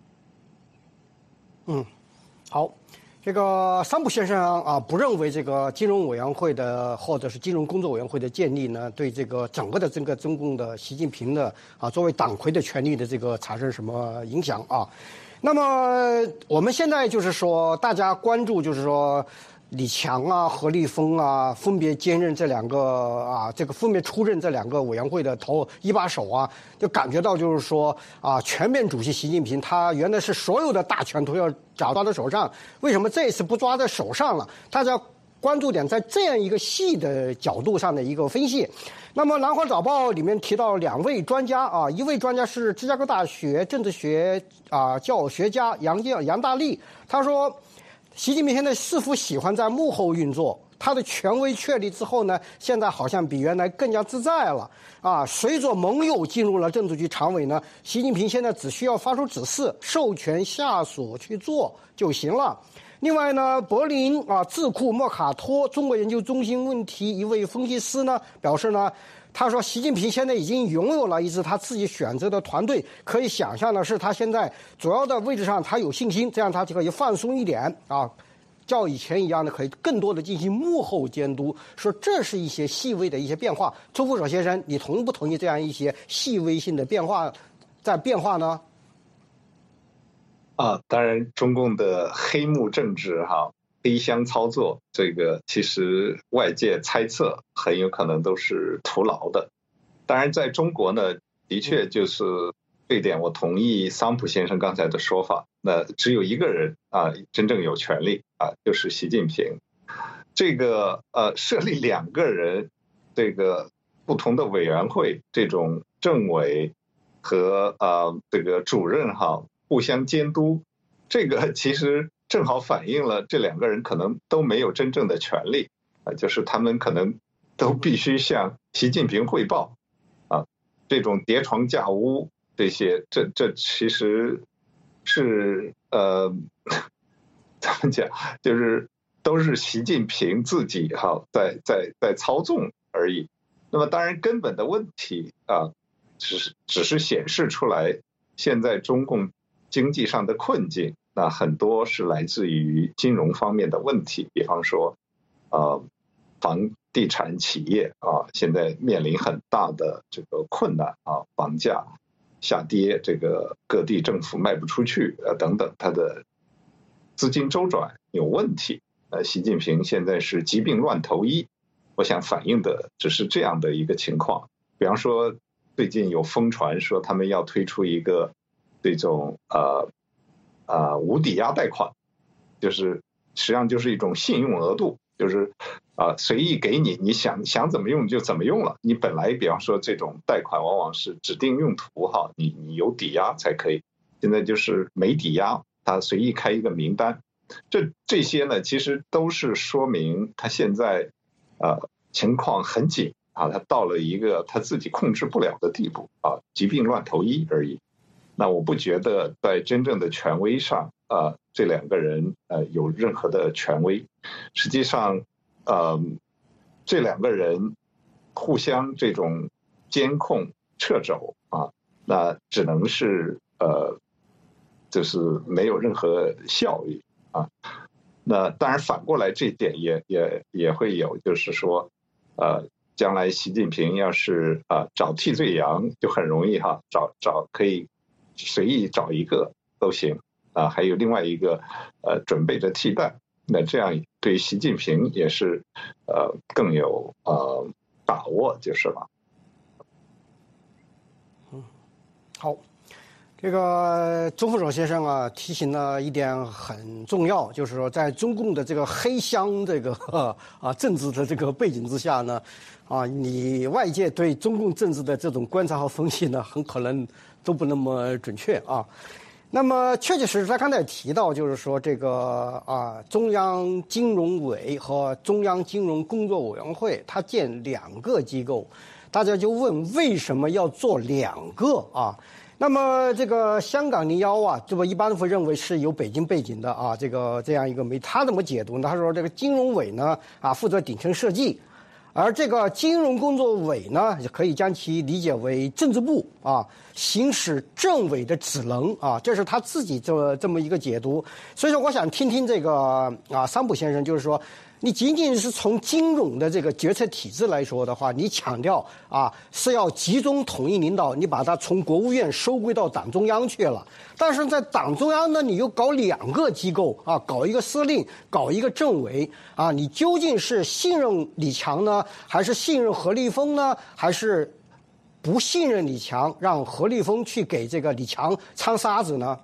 好，这个桑普先生啊，不认为这个金融委员会的或者是金融工作委员会的建立呢，对这个整个的这个中共的习近平的作为党魁的权力的这个产生什么影响啊？那么我们现在就是说，大家关注就是说，李强啊、何立峰啊，分别兼任这两个这个分别出任这两个委员会的一把手啊，就感觉到就是说全面主席习近平他原来是所有的大权都要抓在手上，为什么这一次不抓在手上了？大家关注点在这样一个细的角度上的一个分析。那么《南华早报》里面提到2位专家一位专家是芝加哥大学政治学教学家杨大力，他说习近平现在似乎喜欢在幕后运作，他的权威确立之后呢，现在好像比原来更加自在了随着盟友进入了政治局常委呢，习近平现在只需要发出指示，授权下属去做就行了。另外呢，柏林智库莫卡托中国研究中心问题一位分析师呢表示呢，他说习近平现在已经拥有了一支他自己选择的团队，可以想象的是他现在主要的位置上他有信心，这样他就可以放松一点照以前一样的可以更多的进行幕后监督，说这是一些细微的一些变化。周副手先生，你同不同意这样一些细微性的变化呢？ 当然，中共的黑幕政治黑箱操作，这个其实外界猜测很有可能都是徒劳的。当然，在中国呢，的确就是这一点，我同意桑普先生刚才的说法。那只有一个人真正有权利就是习近平。这个设立2个人，这个不同的委员会，这种政委和这个主任互相监督，这个其实正好反映了这2个人可能都没有真正的权利就是他们可能都必须向习近平汇报这种叠床架屋这些，这其实是怎么讲，就是都是习近平自己在操纵而已。那么当然根本的问题只是显示出来现在中共经济上的困境，那很多是来自于金融方面的问题，比方说房地产企业现在面临很大的这个困难房价下跌，这个各地政府卖不出去等等，它的资金周转有问题。习近平现在是疾病乱投医，我想反映的只是这样的一个情况。比方说，最近有疯传说他们要推出一个这种无抵押贷款，就是实际上就是一种信用额度，就是随意给你，你想怎么用就怎么用了。你本来比方说这种贷款往往是指定用途你有抵押才可以，现在就是没抵押，他随意开一个名单。这些呢，其实都是说明他现在情况很紧他到了一个他自己控制不了的地步疾病乱投医而已。那我不觉得在真正的权威上这两个人有任何的权威。实际上这两个人互相这种监控掣肘那只能是就是没有任何效益那当然反过来这一点也会有，就是说将来习近平要是找替罪羊就很容易找可以随意找一个都行还有另外一个准备着替代，那这样对习近平也是更有把握就是了。 好，这个周副总先生提醒了一点很重要，就是说在中共的这个黑箱这个政治的这个背景之下呢你外界对中共政治的这种观察和分析呢，很可能都不那么准确那么确确实实，他刚才提到，就是说这个中央金融委和中央金融工作委员会，他建2个机构，大家就问为什么要做2个那么这个香港01这么一般会认为是有北京背景的这样一个媒体，他怎么解读呢？他说这个金融委呢负责顶层设计。而这个金融工作委呢，可以将其理解为政治部行使政委的职能这是他自己这么一个解读。所以说，我想听听这个桑普先生，就是说，你仅仅是从金融的这个决策体制来说的话，你强调是要集中统一领导，你把它从国务院收归到党中央去了。但是在党中央呢，你又搞2个机构搞一个司令，搞一个政委你究竟是信任李强呢，还是信任何立峰呢，还是不信任李强，让何立峰去给这个李强掺沙子呢？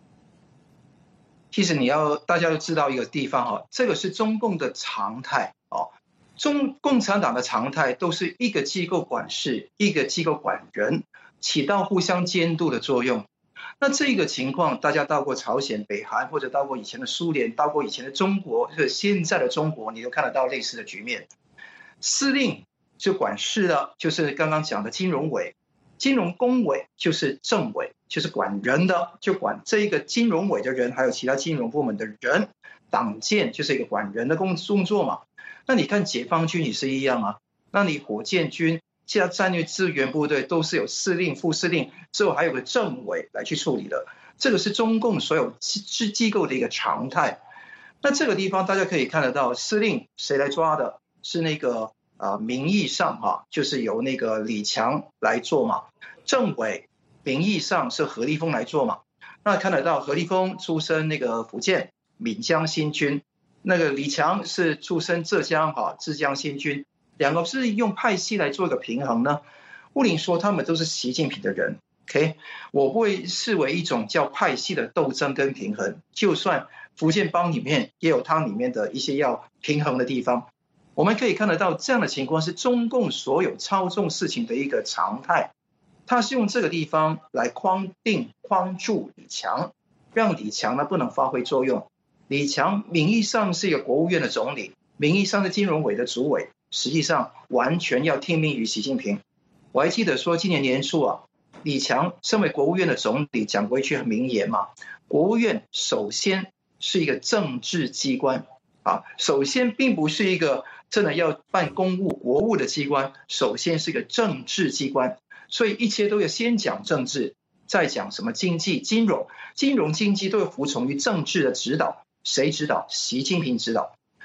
其实大家要知道一个地方这个是中共的常态共产党的常态都是一个机构管事，一个机构管人，起到互相监督的作用。那这个情况，大家到过朝鲜、北韩，或者到过以前的苏联，到过以前的中国，或者现在的中国，你都看得到类似的局面。司令就管事的，就是刚刚讲的金融委；金融工委就是政委，就是管人的，就管这一个金融委的人，还有其他金融部门的人。党建就是一个管人的工作嘛。那你看解放军也是一样那你火箭军、其他战略支援部队都是有司令、副司令，之后还有个政委来去处理的。这个是中共所有机构的一个常态。那这个地方大家可以看得到，司令谁来抓的？是那个名义上就是由那个李强来做嘛。政委名义上是何立峰来做嘛。那看得到何立峰出身那个福建闽江新军，那个李强是出身浙江浙江新军，两个是用派系来做一个平衡呢。乌林说他们都是习近平的人 ，OK， 我不会视为一种叫派系的斗争跟平衡。就算福建帮里面也有它里面的一些要平衡的地方，我们可以看得到这样的情况是中共所有操纵事情的一个常态。他是用这个地方来框住李强，让李强呢不能发挥作用。李强名义上是一个国务院的总理，名义上是金融委的主委，实际上完全要听命于习近平。我还记得说今年年初李强身为国务院的总理讲过一句名言嘛，国务院首先是一个政治机关首先并不是一个真的要办公务国务的机关，首先是一个政治机关，所以一切都要先讲政治，再讲什么经济、金融、经济都要服从于政治的指导。谁指导？习近平指导。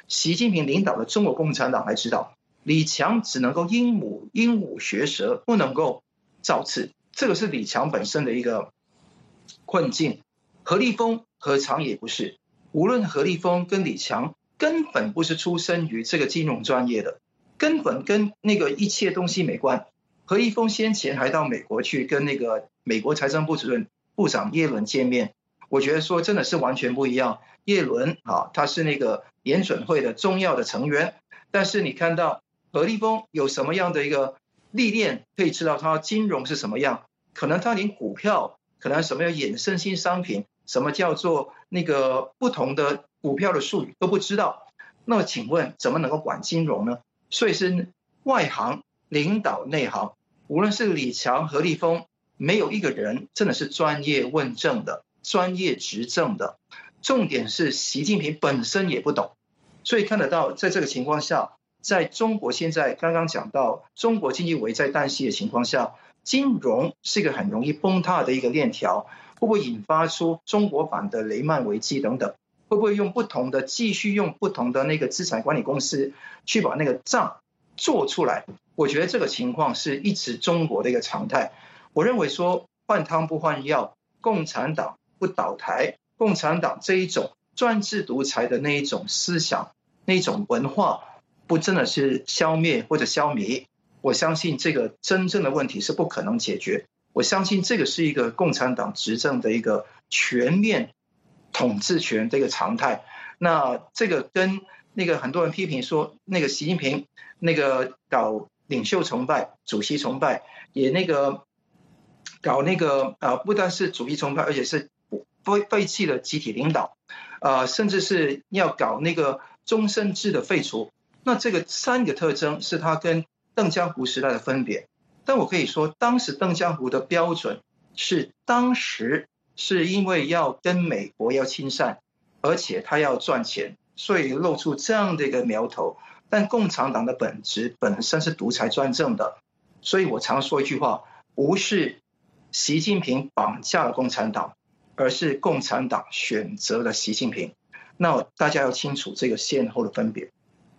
习近平领导的中国共产党来指导，李强只能够鹦鹉学舌，不能够造次，这个是李强本身的一个困境。何立峰何尝也不是，无论何立峰跟李强根本不是出身于这个金融专业的，根本跟那个一切东西没关。何立峰先前还到美国去跟那个美国财政部主任部长耶伦见面，我觉得说真的是完全不一样。耶伦他是那个联准会的重要的成员，但是你看到何立峰有什么样的一个历练，可以知道他金融是什么样，可能他连股票，可能什么叫衍生性商品，什么叫做那个不同的股票的术语都不知道。那么请问怎么能够管金融呢？所以是外行领导内行，无论是李强、何立峰，没有一个人真的是专业问政的、专业执政的。重点是习近平本身也不懂，所以看得到，在这个情况下，在中国现在刚刚讲到中国经济危在旦夕的情况下，金融是一个很容易崩塌的一个链条，会不会引发出中国版的雷曼危机等等？会不会继续用不同的那个资产管理公司去把那个账做出来？我觉得这个情况是一直中国的一个常态。我认为说换汤不换药，共产党不倒台，共产党这一种专制独裁的那一种思想、那一种文化，不真的是消灭或者消弭，我相信这个真正的问题是不可能解决。我相信这个是一个共产党执政的一个全面统治权的一个常态。那这个跟那个很多人批评说，那个习近平那个搞领袖崇拜、主席崇拜，也那个搞那个不但是主席崇拜，而且是废弃了集体领导，甚至是要搞那个终身制的废除。那这个3个特征是他跟邓江湖时代的分别。但我可以说，当时邓江湖的标准是当时是因为要跟美国要亲善，而且他要赚钱，所以露出这样的一个苗头。但共产党的本质本身是独裁专政的，所以我常说一句话，不是习近平绑架了共产党，而是共产党选择了习近平。那大家要清楚这个先后的分别。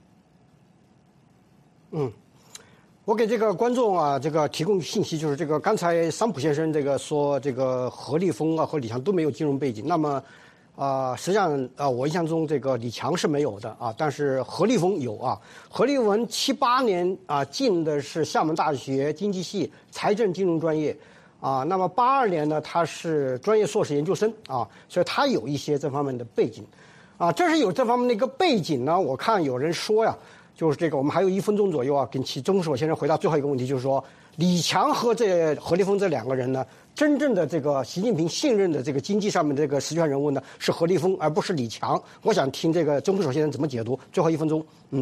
我给这个观众这个提供信息，就是这个刚才桑普先生这个说这个何立峰和李强都没有金融背景，那么实际上我印象中这个李强是没有的但是何立峰有何立峰78年进的是厦门大学经济系财政金融专业那么82年呢他是专业硕士研究生所以他有一些这方面的背景这是有这方面的一个背景呢。我看有人说就是这个，我们还有1分钟左右跟钟守先生回答最后一个问题，就是说李强和何立峰这2个人呢，真正的这个习近平信任的这个经济上面的这个实权人物呢，是何立峰而不是李强。我想听这个钟守先生怎么解读。最后1分钟，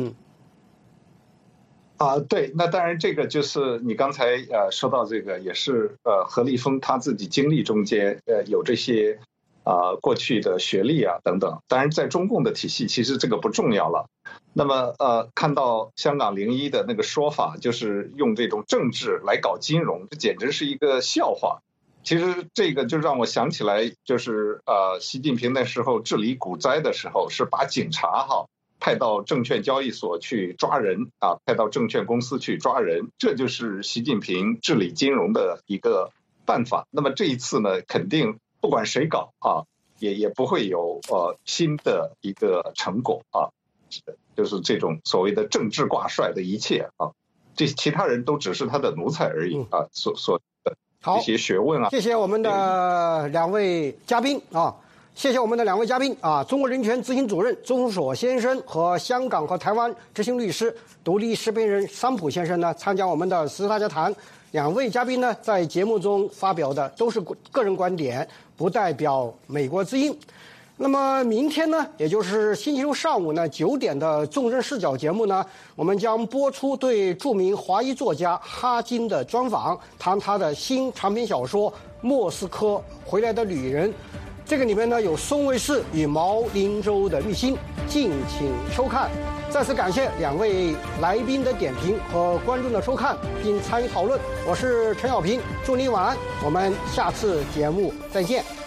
对，那当然这个就是你刚才说到这个，也是何立峰他自己经历中间有这些过去的学历等等。当然在中共的体系，其实这个不重要了。那么看到香港01的那个说法，就是用这种政治来搞金融，这简直是一个笑话。其实这个就让我想起来，就是习近平那时候治理股灾的时候，是把警察派到证券交易所去抓人派到证券公司去抓人，这就是习近平治理金融的一个办法。那么这一次呢，肯定不管谁搞也不会有新的一个成果就是这种所谓的政治挂帅的一切这其他人都只是他的奴才而已所的一些学问谢谢我们的2位嘉宾谢谢我们的2位嘉宾中国人权咨询主任钟守先生和香港和台湾执行律师、独立时评人桑普先生呢，参加我们的时事大家谈。2位嘉宾呢，在节目中发表的都是个人观点，不代表美国之音。那么明天呢，也就是星期六上午呢9点的众人视角节目呢，我们将播出对著名华裔作家哈金的专访，谈他的新长篇小说《莫斯科回来的旅人》。这个里面呢有宋卫士与毛林州的玉心，敬请收看。再次感谢2位来宾的点评和观众的收看并参与讨论。我是陈小平，祝你晚安，我们下次节目再见。